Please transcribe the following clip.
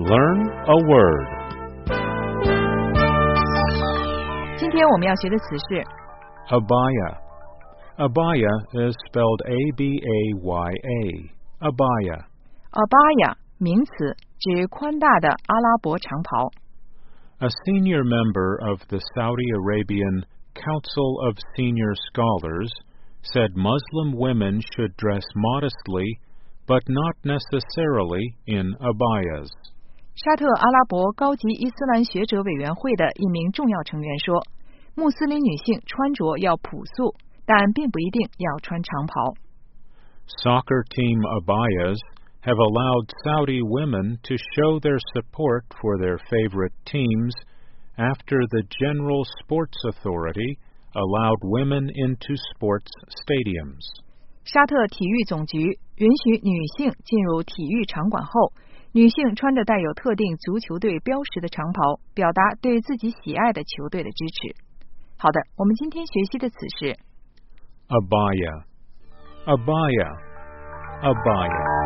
Learn a word. 今天我们要学的词是 Abaya. Abaya is spelled A-B-A-Y-A. Abaya. abaya 名词，指宽大的阿拉伯长袍。 A senior member of the Saudi Arabian Council of Senior Scholars said Muslim women should dress modestly, but not necessarily in abayas. 沙特阿拉伯高级伊斯兰学者委员会的一名重要成员说，穆斯林女性穿着要朴素，但并不一定要穿长袍。 Soccer team abayas have allowed Saudi women to show their support for their favorite teams after the General Sports Authority allowed women into sports stadiums. 沙特体育总局允许女性进入体育场馆后，女性穿着带有特定足球队标识的长袍，表达对自己喜爱的球队的支持。好的，我们今天学习的词是 Abaya. Abaya. Abaya.